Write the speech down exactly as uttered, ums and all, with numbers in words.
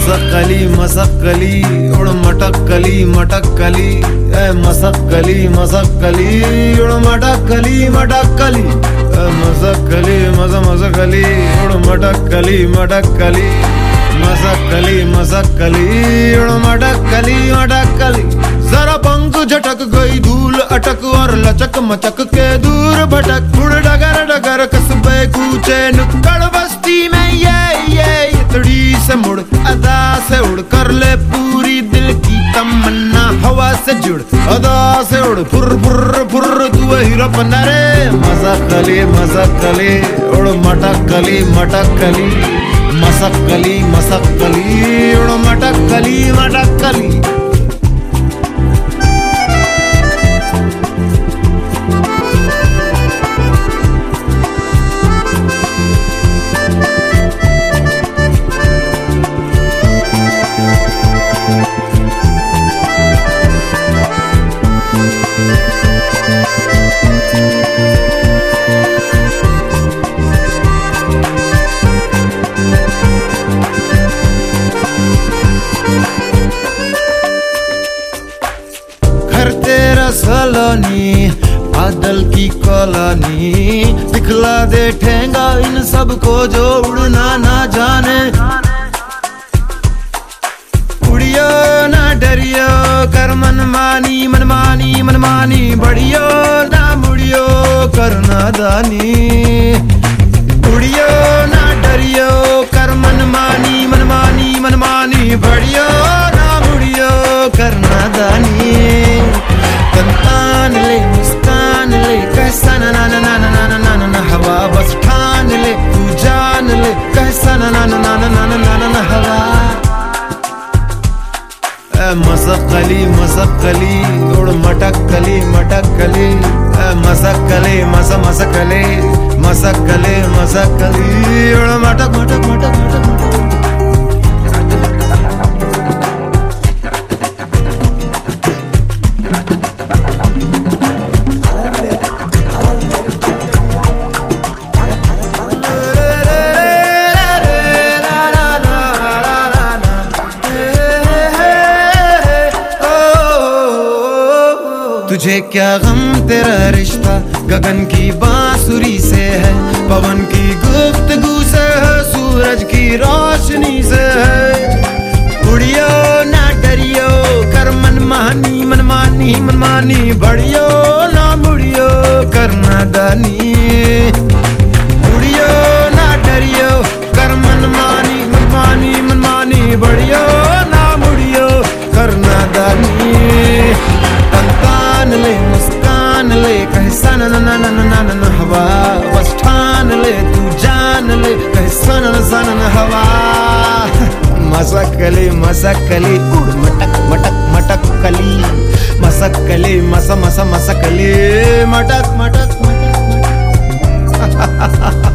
मसक्कली मसक्कली उड़ मटक्कली मटक्कली ए मसक्कली मसक्कली उड़ मटक्कली मटक्कली ए मसक्कली मस मसक्कली उड़ मटक्कली मटक्कली मसक्कली मसक्कली उड़ मटक्कली मटक्कली। जरा पंख झटक गई धूल अटक और लचक मचक के दूर भटक उड़ डगर डगर कस्बे कूचे नुक्कड़ बस्ती में ये ये इतड़ी से मुड़ अदा से उड़ कर ले पूरी दिल की तमन्ना हवा से जुड़ अदा से उड़ फुर फुर फुर तू हीरो बना रे। मसक्कली मसक्कली उड़ मटक्कली मटक्कली मसक्कली मसक्कली उड़ मटक्कली मटक्कली। सलोनी बादल की कॉलोनी दिखला दे ठेंगा इन सबको जो उड़ना ना जाने। उड़ियो ना डरियो कर मनमानी मनमानी मनमानी बढ़ियो ना मुड़ियो कर नादानी। उड़ियो ना डरियो कर मनमानी मनमानी मनमानी बढ़ियो ना मुड़ियो कर नादानी। तन ले मुस्कान ले कैसा ना ना ना ना ना ना ना ना ना हवा बस ठान ले तू जान ले कैसा ना ना ना ना ना ना ना ना ना हवा। मसक्कली मसक्कली उड़ मटक्कली मटक्कली मसक्कली मस मसक्कली मसक्कली मसक्कली उड़ मटक मटक मटक मटक मटक। तुझे क्या गम तेरा रिश्ता गगन की बांसुरी से है पवन की गुफ्तगू से है सूरज की रोशनी से है। उड़ियो ना डरियो कर मनमानी मनमानी मनमानी बढ़ियो ना मुड़ियो कर नादानी। उड़ियो ना डरियो कर मनमानी मनमानी मनमानी बढ़ियो ना मुड़ियो कर नादानी। ले मुस्कान ले कैसा ना ना ना ना ना ना ना हवा बस ठान ले तू जान ले कैसा ना ना ना हवा। मसक्कली मसक्कली उड़ मटक मटक मटक्कली मसक्कली मस मस मसक्कली मटक मटक मटक मटक।